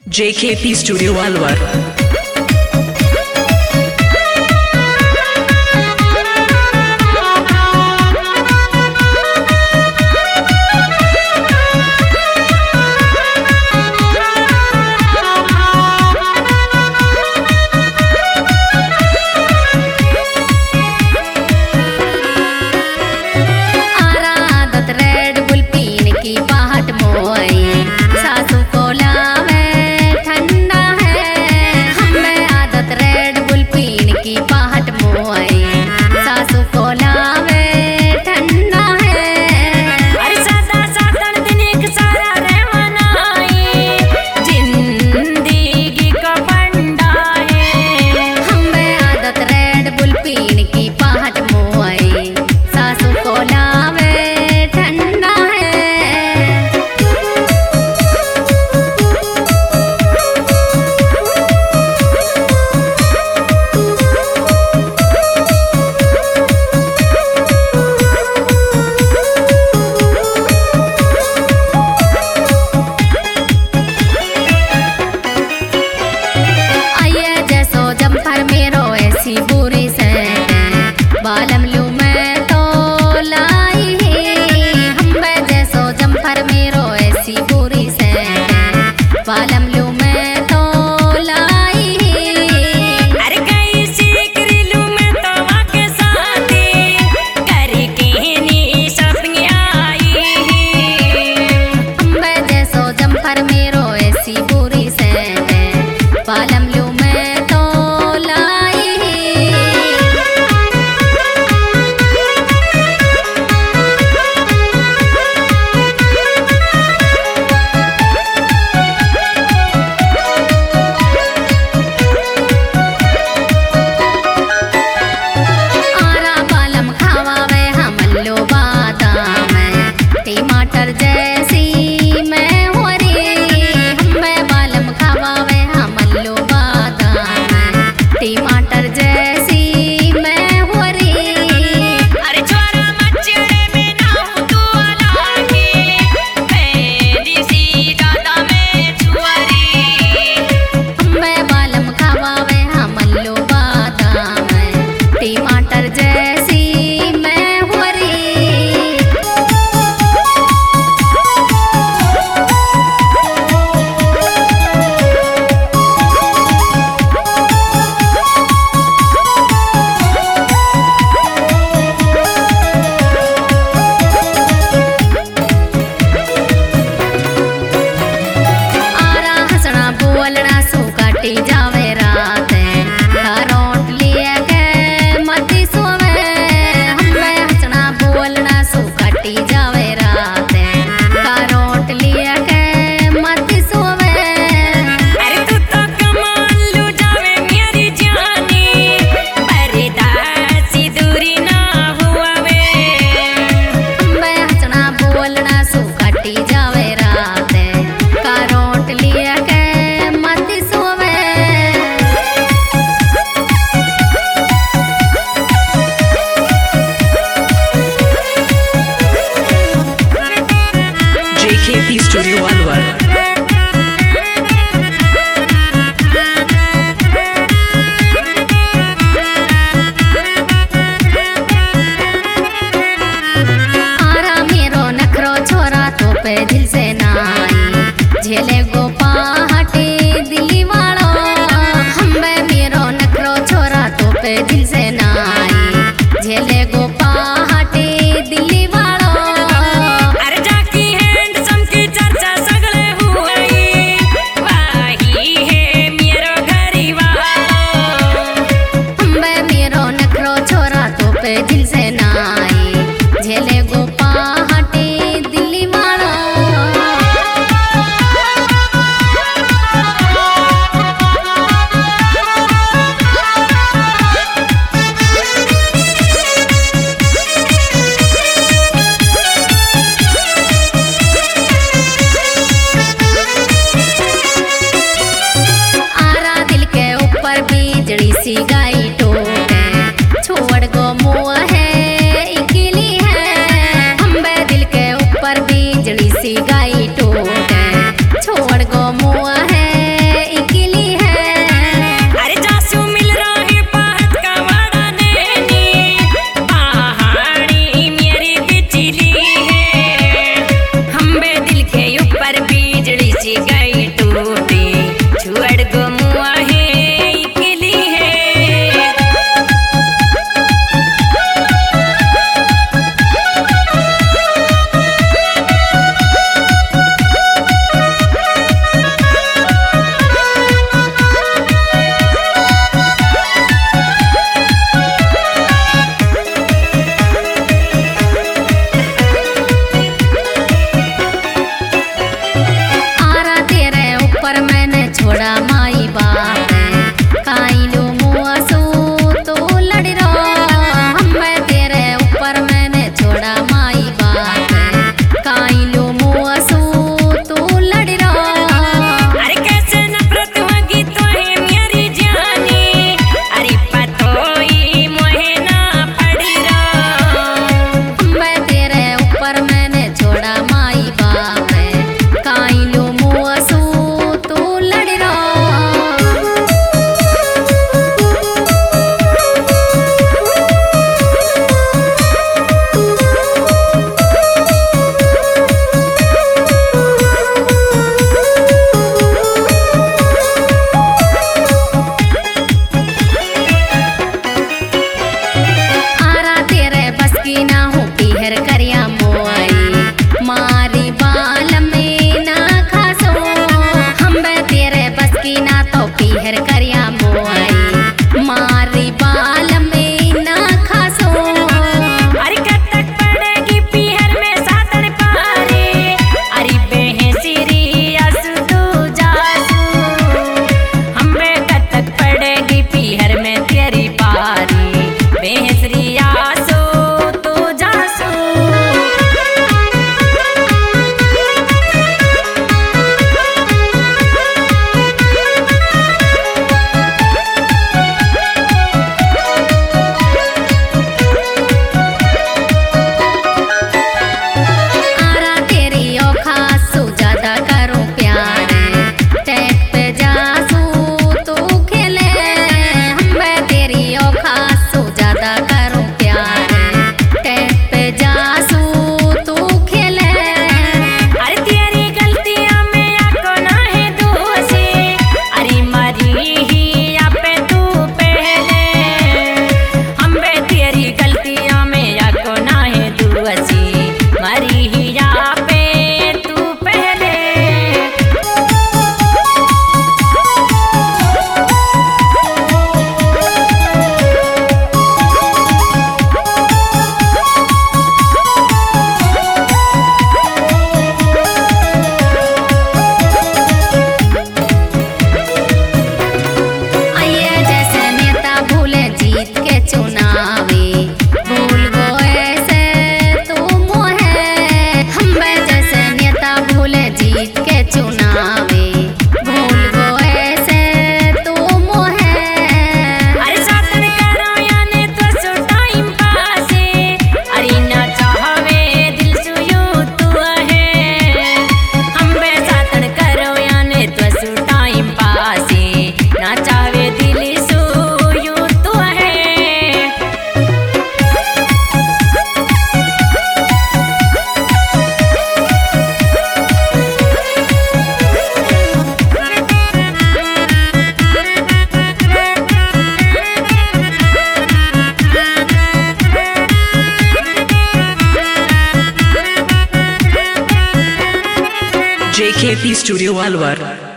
JKP Studio Alwar. सासू को लावे ठंडा है। छोड़ा माई बाप काइलो मुआसू तो लड़ रो हमें तेरे ऊपर मैंने छोड़ा माई बाप काइलो मुआसू तो लड़ रो अरे कैसे नफरत होगी तो है मेरी जानी अरे पतोई मोहे ना पड़ी रो मैं तेरे ऊपर मैंने छोड़ा माई बाप काइलो मुआसू तो लड़ रो आरा तेरे बस की ना हो पीहर करिया मोई मारी बाल में ना खासो हम तेरे बस की ना तो पीहर करिया मोई मारी बाल में ना खासो अरे कब तक पड़ेगी पीहर में सातड़ पारे अरे बेहसिरी असु तू जासू हमें कब तक पड़ेगी पीहर में तेरी पारी बेहसरी आसू तू जासू आरा तेरी औखासू ज्यादा करो प्यार टैग पे जासू तू खेले हम तेरी औखासू ज्यादा करो प्यार टैग पे जासू तू खेले अरे तेरी गलतियां में आको ना है दोषी अरे मरी ही आपे तू पहले हम बे तेरी गलतियां में आको ना है दोषी मरी ही आपे तू पहले आइए जैसे नेता भूले जीत के चुनावी भूल गए से तू मोहे हम जैसे नेता भूले जीत के चुनावी भूल गए से तू मोहे अरे सातन करो याने तो सो टाइम पासे अरे ना चाहवे दिल सुयू तू है हम बे सातन करो याने तो सो टाइम पासे ना चाहवे दिल सुयू तू है JKP Studio Alwar.